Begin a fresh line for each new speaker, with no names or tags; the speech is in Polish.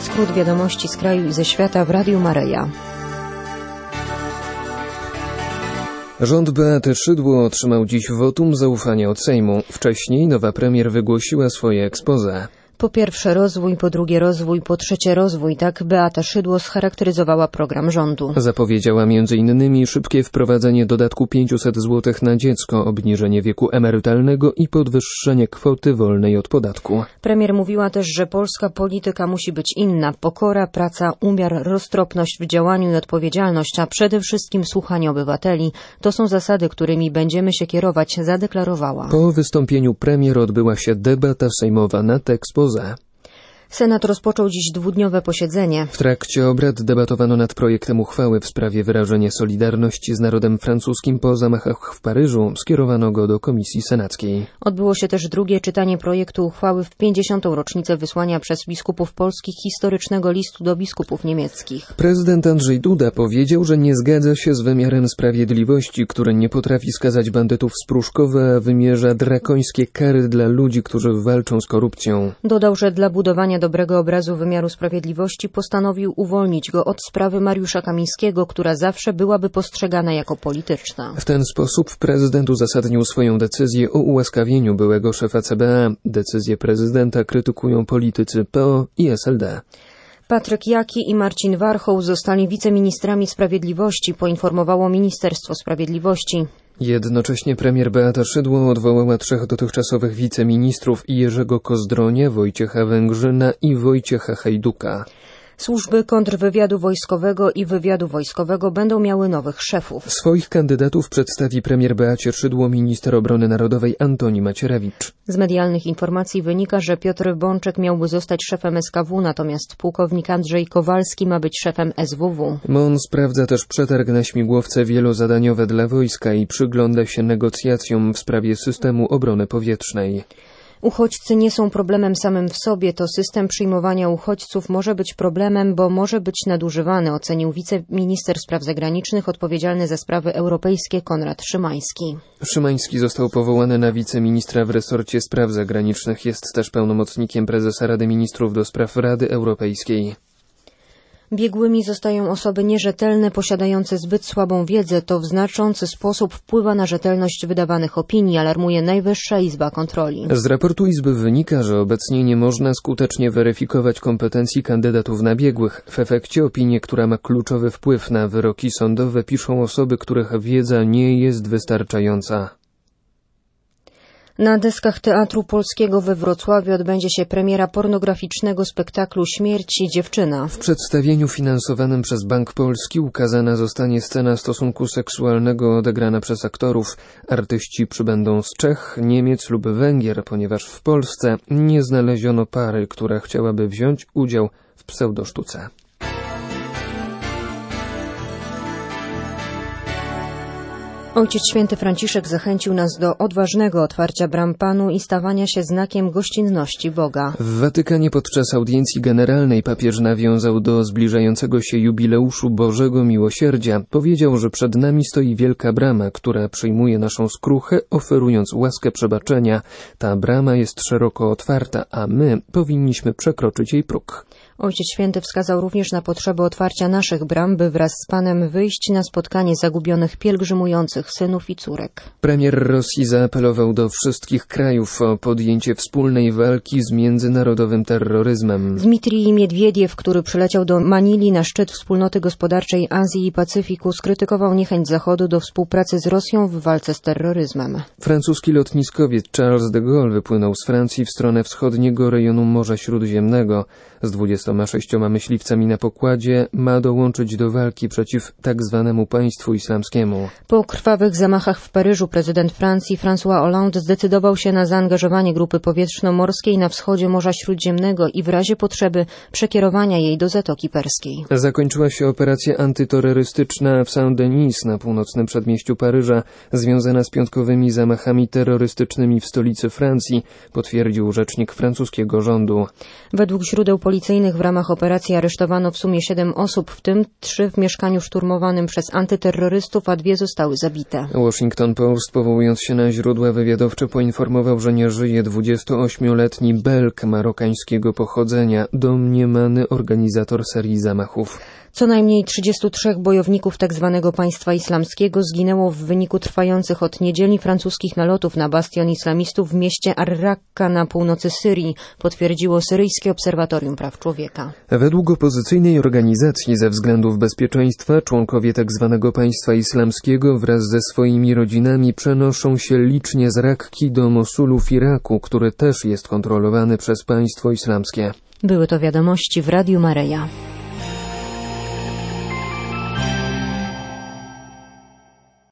skrót wiadomości z kraju i ze świata w Radiu Maryja.
Rząd Beaty Szydło otrzymał dziś wotum zaufania od Sejmu. Wcześniej nowa premier wygłosiła swoje exposé.
Po pierwsze rozwój, po drugie rozwój, po trzecie rozwój. Tak Beata Szydło scharakteryzowała program rządu.
Zapowiedziała m.in. szybkie wprowadzenie dodatku 500 zł na dziecko, obniżenie wieku emerytalnego i podwyższenie kwoty wolnej od podatku.
Premier mówiła też, że polska polityka musi być inna. Pokora, praca, umiar, roztropność w działaniu i odpowiedzialność, a przede wszystkim słuchanie obywateli. To są zasady, którymi będziemy się kierować, zadeklarowała.
Po wystąpieniu premier odbyła się debata sejmowa nad exposé.
Senat rozpoczął dziś dwudniowe posiedzenie.
W trakcie obrad debatowano nad projektem uchwały w sprawie wyrażenia solidarności z narodem francuskim po zamachach w Paryżu. Skierowano go do Komisji Senackiej.
Odbyło się też drugie czytanie projektu uchwały w 50. rocznicę wysłania przez biskupów polskich historycznego listu do biskupów niemieckich.
Prezydent Andrzej Duda powiedział, że nie zgadza się z wymiarem sprawiedliwości, który nie potrafi skazać bandytów z Pruszkowa, a wymierza drakońskie kary dla ludzi, którzy walczą z korupcją.
Dodał, że dla budowania dobrego obrazu wymiaru sprawiedliwości postanowił uwolnić go od sprawy Mariusza Kamińskiego, która zawsze byłaby postrzegana jako polityczna.
W ten sposób prezydent uzasadnił swoją decyzję o ułaskawieniu byłego szefa CBA. Decyzję prezydenta krytykują politycy PO i SLD.
Patryk Jaki i Marcin Warchoł zostali wiceministrami sprawiedliwości, poinformowało Ministerstwo Sprawiedliwości.
Jednocześnie premier Beata Szydło odwołała 3 dotychczasowych wiceministrów: Jerzego Kozdronia, Wojciecha Węgrzyna i Wojciecha Hajduka.
Służby kontrwywiadu wojskowego i wywiadu wojskowego będą miały nowych szefów.
Swoich kandydatów przedstawi premier Beacie Szydło minister obrony narodowej Antoni Macierewicz.
Z medialnych informacji wynika, że Piotr Bączek miałby zostać szefem SKW, natomiast pułkownik Andrzej Kowalski ma być szefem SWW.
MON sprawdza też przetarg na śmigłowce wielozadaniowe dla wojska i przygląda się negocjacjom w sprawie systemu obrony powietrznej.
Uchodźcy nie są problemem samym w sobie, to system przyjmowania uchodźców może być problemem, bo może być nadużywany, ocenił wiceminister spraw zagranicznych odpowiedzialny za sprawy europejskie Konrad Szymański.
Szymański został powołany na wiceministra w resorcie spraw zagranicznych, jest też pełnomocnikiem prezesa Rady Ministrów do spraw Rady Europejskiej.
Biegłymi zostają osoby nierzetelne, posiadające zbyt słabą wiedzę. To w znaczący sposób wpływa na rzetelność wydawanych opinii, alarmuje Najwyższa Izba Kontroli.
Z raportu Izby wynika, że obecnie nie można skutecznie weryfikować kompetencji kandydatów na biegłych. W efekcie opinię, która ma kluczowy wpływ na wyroki sądowe, piszą osoby, których wiedza nie jest wystarczająca.
Na deskach Teatru Polskiego we Wrocławiu odbędzie się premiera pornograficznego spektaklu Śmierć i dziewczyna.
W przedstawieniu finansowanym przez Bank Polski ukazana zostanie scena stosunku seksualnego odegrana przez aktorów. Artyści przybędą z Czech, Niemiec lub Węgier, ponieważ w Polsce nie znaleziono pary, która chciałaby wziąć udział w pseudosztuce.
Ojciec Święty Franciszek zachęcił nas do odważnego otwarcia bram Panu i stawania się znakiem gościnności Boga.
W Watykanie podczas audiencji generalnej papież nawiązał do zbliżającego się jubileuszu Bożego Miłosierdzia. Powiedział, że przed nami stoi wielka brama, która przyjmuje naszą skruchę, oferując łaskę przebaczenia. Ta brama jest szeroko otwarta, a my powinniśmy przekroczyć jej próg.
Ojciec Święty wskazał również na potrzebę otwarcia naszych bram, by wraz z Panem wyjść na spotkanie zagubionych pielgrzymujących synów i córek.
Premier Rosji zaapelował do wszystkich krajów o podjęcie wspólnej walki z międzynarodowym terroryzmem.
Dmitrij Miedwiediew, który przyleciał do Manili na szczyt Wspólnoty Gospodarczej Azji i Pacyfiku, skrytykował niechęć Zachodu do współpracy z Rosją w walce z terroryzmem.
Francuski lotniskowiec Charles de Gaulle wypłynął z Francji w stronę wschodniego rejonu Morza Śródziemnego. Z 26 myśliwcami na pokładzie ma dołączyć do walki przeciw tak zwanemu państwu islamskiemu.
Po krwawych zamachach w Paryżu prezydent Francji François Hollande zdecydował się na zaangażowanie grupy powietrzno-morskiej na wschodzie Morza Śródziemnego i w razie potrzeby przekierowania jej do Zatoki Perskiej.
Zakończyła się operacja antyterrorystyczna w Saint-Denis na północnym przedmieściu Paryża, związana z piątkowymi zamachami terrorystycznymi w stolicy Francji, potwierdził rzecznik francuskiego rządu.
Według źródeł policyjnych w ramach operacji aresztowano w sumie 7 osób, w tym 3 w mieszkaniu szturmowanym przez antyterrorystów, a 2 zostały zabite. zabite.
Washington Post, powołując się na źródła wywiadowcze, poinformował, że nie żyje 28-letni Belg marokańskiego pochodzenia, domniemany organizator serii zamachów.
Co najmniej 33 bojowników tzw. państwa islamskiego zginęło w wyniku trwających od niedzieli francuskich nalotów na bastion islamistów w mieście Ar-Rakka na północy Syrii, potwierdziło Syryjskie Obserwatorium Praw Człowieka.
Według opozycyjnej organizacji ze względów bezpieczeństwa członkowie tzw. państwa islamskiego wraz ze swoimi rodzinami przenoszą się licznie z Rakki do Mosulu w Iraku, który też jest kontrolowany przez państwo islamskie.
Były to wiadomości w Radiu Maryja.